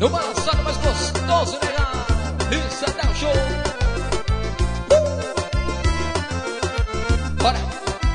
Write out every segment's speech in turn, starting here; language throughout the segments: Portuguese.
No balançado mais gostoso, legal. Isso é o show. Bora.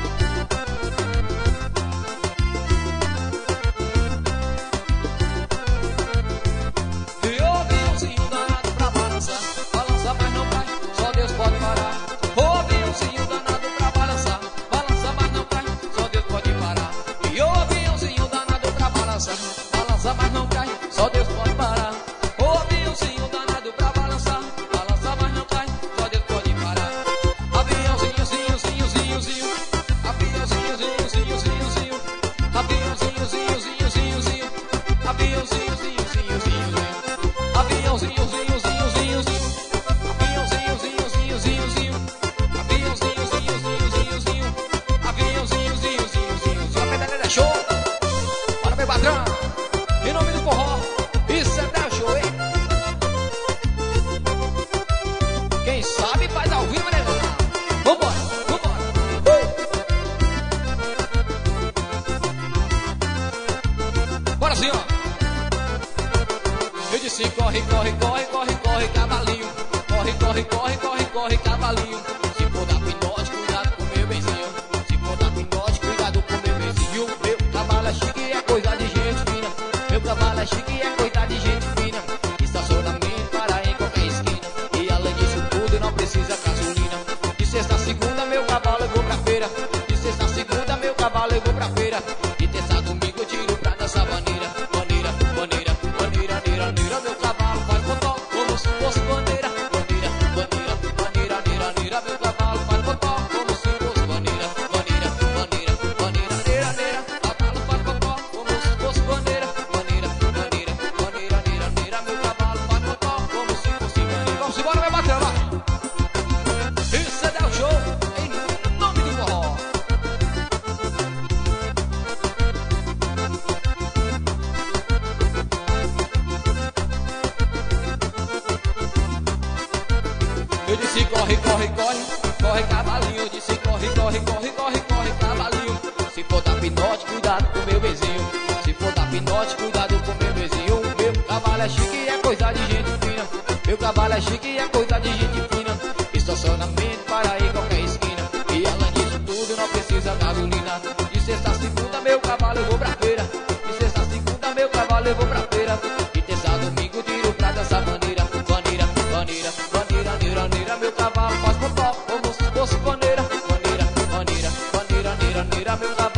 E o aviãozinho danado pra balançar. Balança, mas não cai, só Deus pode parar. O aviãozinho danado pra balançar. Balança, mas não cai, só Deus pode parar. E o aviãozinho danado pra balançar. Balança, mas não cai, só Deus pode parar. O aviãozinho danado pra balançar. Balança, mas não cai, só Deus pode parar. Aviãozinho, zinho, zinho, zinho, zinho. Aviãozinho, zinho, zinho, zinho, zinho. Aviãozinho, zinho, zinho, zinho, zinho. Aviãozinho, zinho, zinho, zinho, zinho. Aviãozinho, zinho, zinho, zinho, zinho. Aviãozinho, zinho, zinho, zinho, zinho. Aviãozinho, zinho, zinho, zinho, zinho. Aviãozinho, zinho, zinho, zinho, zinho. A pedaleira é show. Bora, meu patrão. Em nome do forró. Isso é da show, hein? Quem sabe faz ao vivo, né? Vambora, vambora. Bora sim, ó. Eu disse corre, corre, corre, corre, corre, cavalinho. Corre, corre, corre, corre, corre, cavalinho. Se for dar pinote, cuidado com meu benzinho. Se for dar pinote, cuidado com meu benzinho. Meu cavalo é chique, é coisa de gente fina. Meu cavalo é chique, é coisa de gente fina. Estacionamento para em qualquer esquina. E além disso tudo, não precisa gasolina. De sexta a segunda, meu cavalo eu vou pra feira. De sexta a segunda, meu cavalo eu vou pra feira. De terça a domingo eu tiro pra dançar bandeira. Bandeira, bandeira, bandeira, bandeira, bandeira. Meu cavalo faz cotó como se fosse bandeira. Bandeira, bandeira, bandeira, bandeira, bandeira. Meu cavalo faz cotó como se fosse bandeira. Bandeira, bandeira, bandeira, bandeira, bandeira. Cavalo faz cotó como se fosse bandeira. Bandeira, bandeira, bandeira, bandeira, bandeira. Meu cavalo faz cotó como se fosse bandeira. Vamos embora, meu patrão, vai. Isso é Del Show, em nome do forró. Eu disse corre, corre, corre, corre cavalinho. Eu disse corre, corre, corre, corre, corre cavalinho. Se for dar pinote, cuidado com meu vizinho. Se for dar pinote, cuidado com meu vizinho. Meu cavalo é chique, é coisa de gente fina. Meu cavalo é chique, é coisa de gente fina. Estacionamento para ir qualquer esquina. E além disso tudo, não precisa gasolina. De sexta a segunda, meu cavalo eu vou pra feira. De sexta a segunda, meu cavalo eu vou pra feira. De terça a domingo, tiro pra dançar bandeira. Bandeira, bandeira, bandeira, bandeira, bandeira. Meu cavalo faz cotó como se fosse bandeira. Bandeira, bandeira, bandeira, bandeira, bandeira. Meu cavalo